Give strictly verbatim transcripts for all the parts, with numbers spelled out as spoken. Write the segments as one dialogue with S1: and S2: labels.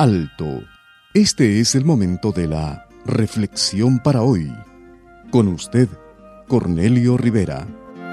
S1: alto. Este es el momento de la reflexión para hoy. Con usted, Cornelio Rivera.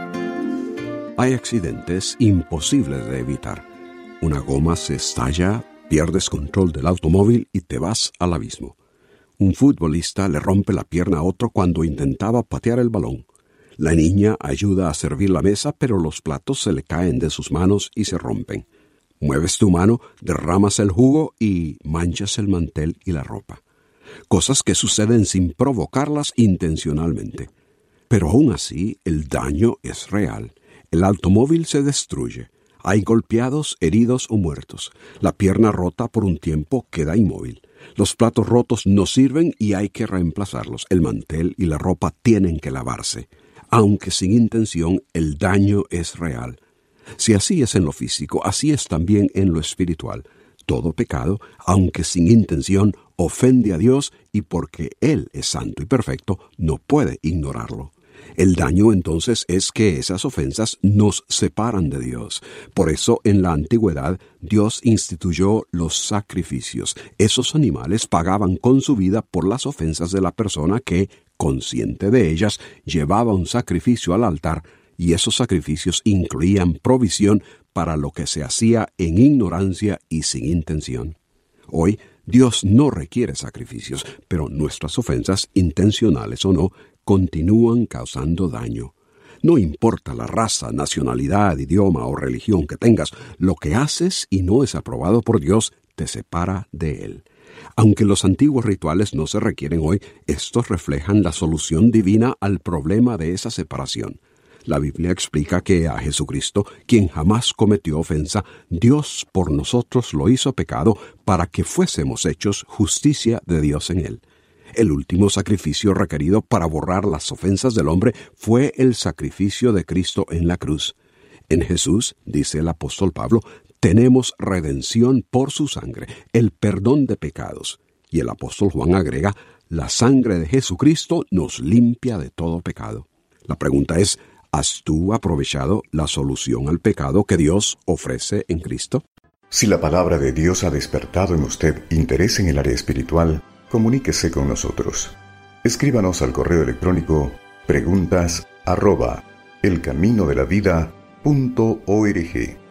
S2: Hay accidentes imposibles de evitar. Una goma se estalla, pierdes control del automóvil y te vas al abismo. Un futbolista le rompe la pierna a otro cuando intentaba patear el balón. La niña ayuda a servir la mesa, pero los platos se le caen de sus manos y se rompen. Mueves tu mano, derramas el jugo y manchas el mantel y la ropa. Cosas que suceden sin provocarlas intencionalmente. Pero aún así, el daño es real. El automóvil se destruye. Hay golpeados, heridos o muertos. La pierna rota por un tiempo queda inmóvil. Los platos rotos no sirven y hay que reemplazarlos. El mantel y la ropa tienen que lavarse. Aunque sin intención, el daño es real. Si así es en lo físico, así es también en lo espiritual. Todo pecado, aunque sin intención, ofende a Dios y porque Él es santo y perfecto, no puede ignorarlo. El daño entonces es que esas ofensas nos separan de Dios. Por eso en la antigüedad Dios instituyó los sacrificios. Esos animales pagaban con su vida por las ofensas de la persona que, consciente de ellas, llevaba un sacrificio al altar, y esos sacrificios incluían provisión para lo que se hacía en ignorancia y sin intención. Hoy Dios no requiere sacrificios, pero nuestras ofensas, intencionales o no, continúan causando daño. No importa la raza, nacionalidad, idioma o religión que tengas, lo que haces y no es aprobado por Dios te separa de Él. Aunque los antiguos rituales no se requieren hoy, estos reflejan la solución divina al problema de esa separación. La Biblia explica que a Jesucristo, quien jamás cometió ofensa, Dios por nosotros lo hizo pecado para que fuésemos hechos justicia de Dios en Él. El último sacrificio requerido para borrar las ofensas del hombre fue el sacrificio de Cristo en la cruz. En Jesús, dice el apóstol Pablo, tenemos redención por su sangre, el perdón de pecados. Y el apóstol Juan agrega, la sangre de Jesucristo nos limpia de todo pecado. La pregunta es, ¿has tú aprovechado la solución al pecado que Dios ofrece en Cristo?
S3: Si la palabra de Dios ha despertado en usted interés en el área espiritual, comuníquese con nosotros. Escríbanos al correo electrónico preguntas arroba elcaminodelavida punto org.